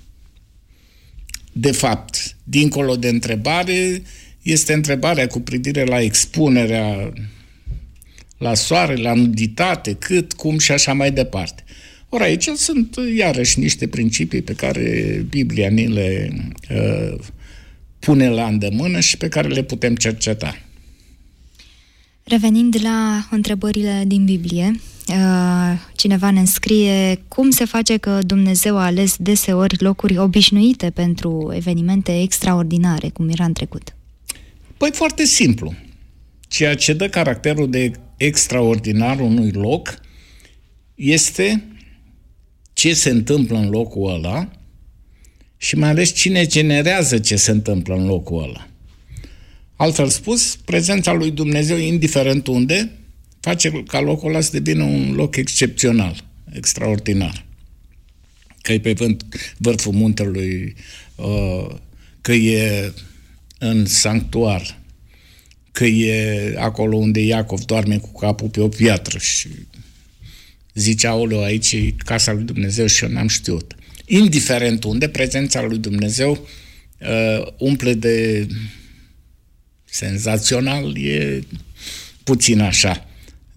Speaker 3: De fapt, dincolo de întrebare, este întrebarea cu privire la expunerea la soare, la nuditate, cât, cum și așa mai departe. Ori aici sunt iarăși niște principii pe care Biblia ni le pune la îndemână și pe care le putem cerceta.
Speaker 4: Revenind la întrebările din Biblie, cineva ne înscrie cum se face că Dumnezeu a ales deseori locuri obișnuite pentru evenimente extraordinare, cum era în trecut?
Speaker 3: Păi foarte simplu. Ceea ce dă caracterul de extraordinar unui loc este ce se întâmplă în locul ăla și mai ales cine generează ce se întâmplă în locul ăla. Altfel spus, prezența lui Dumnezeu, indiferent unde, face ca locul ăla să devină un loc excepțional, extraordinar. Că e pe vârful muntelui, că e în sanctuar, că e acolo unde Iacov doarme cu capul pe o piatră și zice, aoleu, aici e casa lui Dumnezeu și eu n-am știut. Indiferent unde, prezența lui Dumnezeu umple de senzațional, e puțin așa,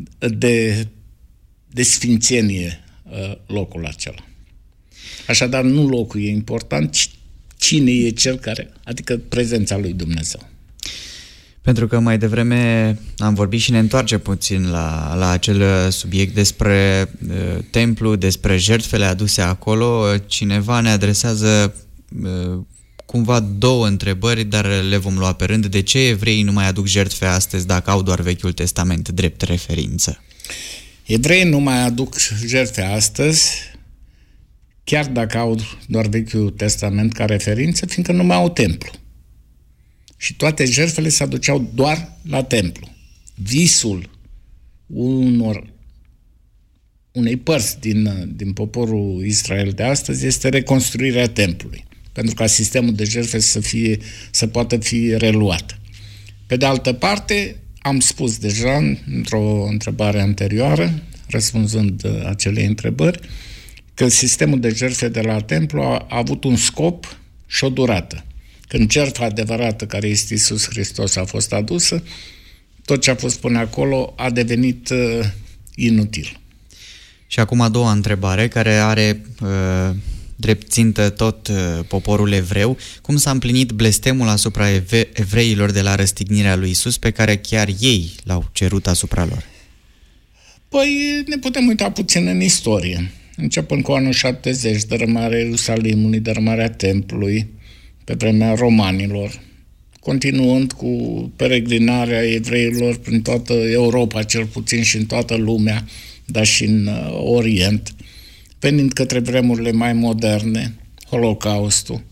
Speaker 3: de sfințenie locul acela. Așadar, nu locul e important, ci cine e cel care, adică prezența lui Dumnezeu.
Speaker 2: Pentru că mai devreme am vorbit și ne întoarce puțin la acel subiect despre templu, despre jertfele aduse acolo. Cineva ne adresează cumva două întrebări, dar le vom lua pe rând. De ce evreii nu mai aduc jertfe astăzi dacă au doar Vechiul Testament drept referință?
Speaker 3: Evreii nu mai aduc jertfe astăzi, chiar dacă au doar Vechiul Testament ca referință, fiindcă nu mai au templu. Și toate jertfele se aduceau doar la templu. Visul unei părți din poporul Israel de astăzi este reconstruirea templului, pentru ca sistemul de jertfe să poată fi reluat. Pe de altă parte, am spus deja într-o întrebare anterioară, răspunzând acelei întrebări, că sistemul de jertfe de la templu a avut un scop și o durată. Când jertfa adevărată, care este Iisus Hristos, a fost adusă, tot ce a fost până acolo a devenit inutil.
Speaker 2: Și acum a doua întrebare, care are drept țintă tot poporul evreu. Cum s-a împlinit blestemul asupra evreilor de la răstignirea lui Iisus, pe care chiar ei l-au cerut asupra lor?
Speaker 3: Păi ne putem uita puțin în istorie. Începând cu anul 70, dărâmarea Ierusalimului, dărâmarea templului, pe vremea romanilor, continuând cu peregrinarea evreilor prin toată Europa, cel puțin și în toată lumea, dar și în Orient, venind către vremurile mai moderne, Holocaustul,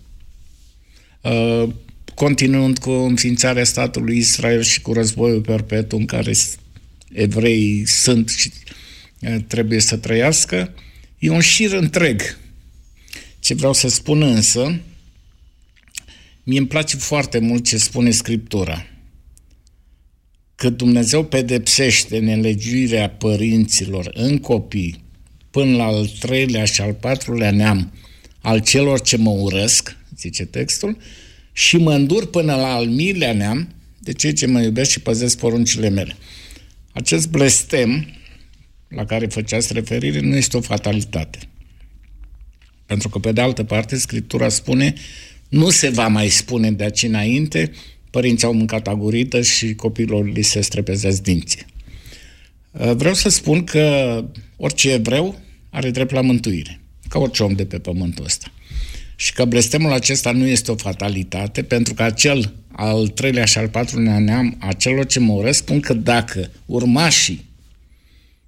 Speaker 3: continuând cu înființarea statului Israel și cu războiul perpetu în care evreii sunt și trebuie să trăiască, e un șir întreg. Ce vreau să spun însă, mie îmi place foarte mult ce spune Scriptura. Că Dumnezeu pedepsește nelegiuirea părinților în copii până la al 3-lea și al 4-lea neam al celor ce mă urăsc, zice textul, și mă îndur până la al 1000-lea neam de cei ce mă iubesc și păzesc poruncile mele. Acest blestem la care făceați referire nu este o fatalitate. Pentru că, pe de altă parte, Scriptura spune, nu se va mai spune de aici înainte, părinții au mâncat agurită și copiilor li se strepezesc dinții. Vreau să spun că orice evreu are drept la mântuire, ca orice om de pe pământul ăsta. Și că blestemul acesta nu este o fatalitate, pentru că acel al 3-lea și al 4-lea neam a celor ce mă urăsc spun că dacă urmașii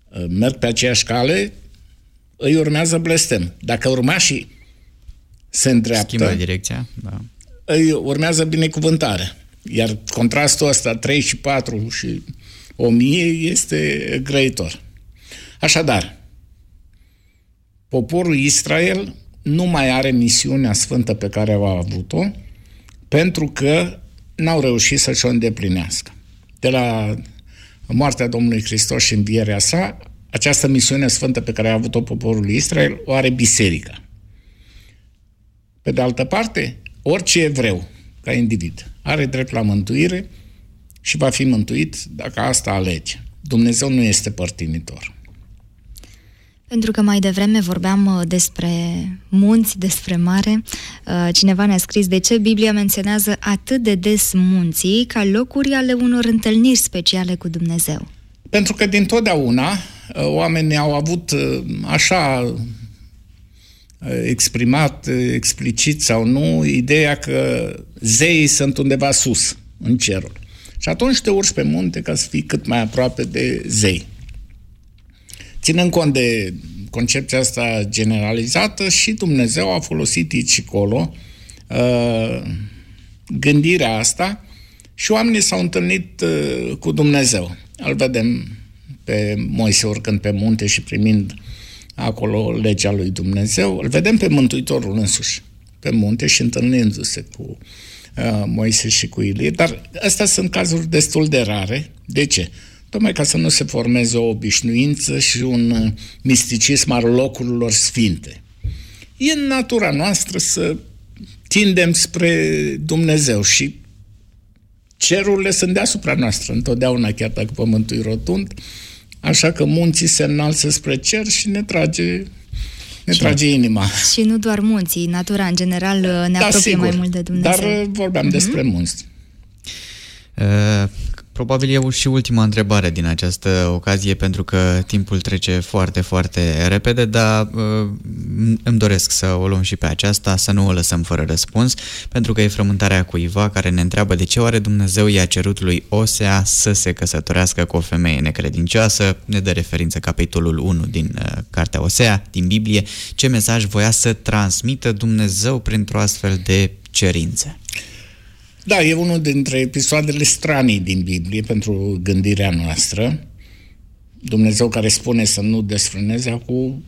Speaker 3: merg pe aceeași cale, îi urmează blestem. Dacă urmașii se îndreaptă,
Speaker 2: schimbă direcția, da,
Speaker 3: îi urmează binecuvântare. Iar contrastul ăsta, 3 și 4 și 1000, este grăitor. Așadar, poporul Israel nu mai are misiunea sfântă pe care au avut-o, pentru că n-au reușit să-și o îndeplinească. De la moartea Domnului Hristos și învierea sa, această misiune sfântă pe care a avut-o poporul Israel o are biserica. Pe de altă parte, orice evreu, ca individ, are drept la mântuire și va fi mântuit dacă asta alege. Dumnezeu nu este părtinitor.
Speaker 4: Pentru că mai devreme vorbeam despre munți, despre mare, cineva ne-a scris de ce Biblia menționează atât de des munții ca locuri ale unor întâlniri speciale cu Dumnezeu.
Speaker 3: Pentru că dintotdeauna oamenii au avut așa exprimat, explicit sau nu, ideea că zeii sunt undeva sus, în cerul. Și atunci te urci pe munte ca să fii cât mai aproape de zei. Ținând cont de concepția asta generalizată, și Dumnezeu a folosit aici și acolo gândirea asta și oamenii s-au întâlnit cu Dumnezeu. Îl vedem pe Moise urcând pe munte și primind acolo legea lui Dumnezeu. Îl vedem pe Mântuitorul însuși pe munte și întâlnindu-se cu Moise și cu Ilie. Dar astea sunt cazuri destul de rare. De ce? Tocmai ca să nu se formeze o obișnuință și un misticism al locurilor sfinte. E în natura noastră să tindem spre Dumnezeu și cerurile sunt deasupra noastră întotdeauna, chiar dacă pământul e rotund, așa că munții se înalță spre cer și ne trage inima.
Speaker 4: Și nu doar munții, natura în general ne apropie sigur, mai mult de Dumnezeu.
Speaker 3: Dar vorbeam despre munți.
Speaker 2: Probabil e și ultima întrebare din această ocazie, pentru că timpul trece foarte, foarte repede, dar îmi doresc să o luăm și pe aceasta, să nu o lăsăm fără răspuns, pentru că e frământarea cuiva care ne întreabă de ce oare Dumnezeu i-a cerut lui Osea să se căsătorească cu o femeie necredincioasă. Ne dă referință capitolul 1 din Cartea Osea, din Biblie. Ce mesaj voia să transmită Dumnezeu printr-o astfel de cerință?
Speaker 3: Da, e unul dintre episoadele stranii din Biblie pentru gândirea noastră. Dumnezeu care spune să nu desfrâneze, acum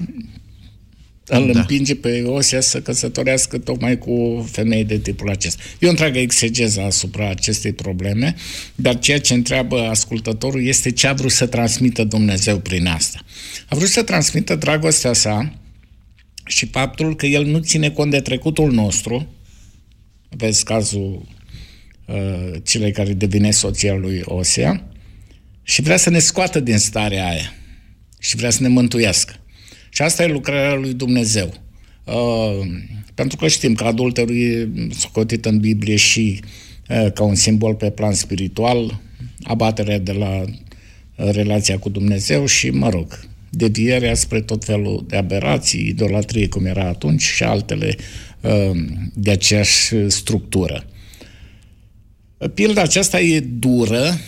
Speaker 3: îl împinge pe Osea să căsătorească tocmai cu o femeie de tipul acesta. E o întreagă exegeză asupra acestei probleme, dar ceea ce întreabă ascultătorul este ce a vrut să transmită Dumnezeu prin asta. A vrut să transmită dragostea sa și faptul că El nu ține cont de trecutul nostru. Vezi cazul celei care devine soția lui Osea și vrea să ne scoată din starea aia și vrea să ne mântuiască. Și asta e lucrarea lui Dumnezeu. Pentru că știm că adulterul e socotit în Biblie și ca un simbol pe plan spiritual, abaterea de la relația cu Dumnezeu și, devierea spre tot felul de aberații, idolatrie cum era atunci și altele de aceeași structură. Pilda aceasta e dură,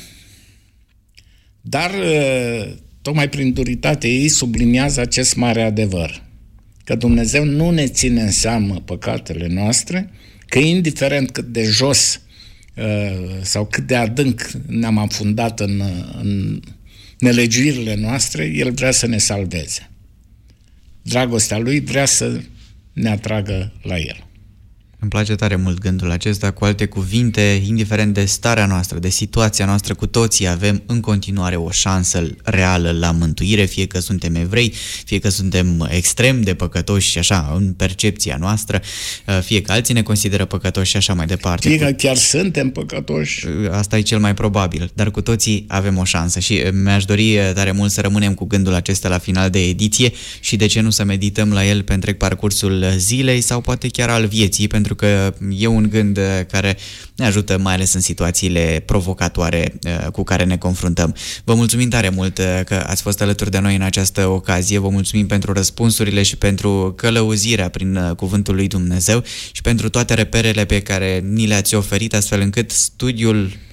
Speaker 3: dar tocmai prin duritatea ei subliniază acest mare adevăr, că Dumnezeu nu ne ține în seamă păcatele noastre, că indiferent cât de jos sau cât de adânc ne-am afundat în nelegiuirile noastre, El vrea să ne salveze. Dragostea Lui vrea să ne atragă la El.
Speaker 2: Îmi place tare mult gândul acesta. Cu alte cuvinte, indiferent de starea noastră, de situația noastră, cu toții avem în continuare o șansă reală la mântuire, fie că suntem evrei, fie că suntem extrem de păcătoși și așa, în percepția noastră, fie că alții ne consideră păcătoși și așa mai departe.
Speaker 3: Fie că chiar suntem păcătoși.
Speaker 2: Asta e cel mai probabil, dar cu toții avem o șansă și mi-aș dori tare mult să rămânem cu gândul acesta la final de ediție și de ce nu să medităm la el pe întreg parcursul zilei sau poate chiar al vieții, pentru că e un gând care ne ajută mai ales în situațiile provocatoare cu care ne confruntăm. Vă mulțumim tare mult că ați fost alături de noi în această ocazie, vă mulțumim pentru răspunsurile și pentru călăuzirea prin cuvântul lui Dumnezeu și pentru toate reperele pe care ni le-ați oferit, astfel încât studiul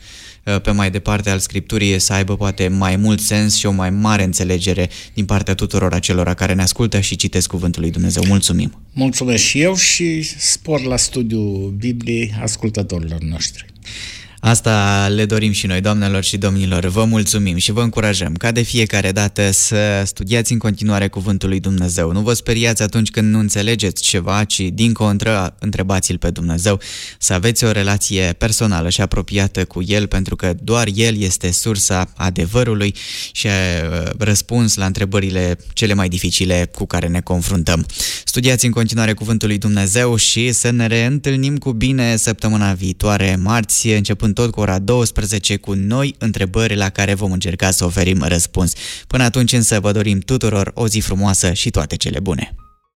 Speaker 2: pe mai departe al Scripturii să aibă poate mai mult sens și o mai mare înțelegere din partea tuturor acelora care ne ascultă și citesc Cuvântul lui Dumnezeu. Mulțumim!
Speaker 3: Mulțumesc și eu și spor la studiul Bibliei ascultătorilor noștri.
Speaker 2: Asta le dorim și noi, doamnelor și domnilor. Vă mulțumim și vă încurajăm ca de fiecare dată să studiați în continuare Cuvântul lui Dumnezeu. Nu vă speriați atunci când nu înțelegeți ceva, ci din contră întrebați-L pe Dumnezeu, să aveți o relație personală și apropiată cu El, pentru că doar El este sursa adevărului și răspuns la întrebările cele mai dificile cu care ne confruntăm. Studiați în continuare Cuvântul lui Dumnezeu și să ne reîntâlnim cu bine săptămâna viitoare, marți, începând tot cu ora 12, cu noi întrebări la care vom încerca să oferim răspuns. Până atunci însă vă dorim tuturor o zi frumoasă și toate cele bune!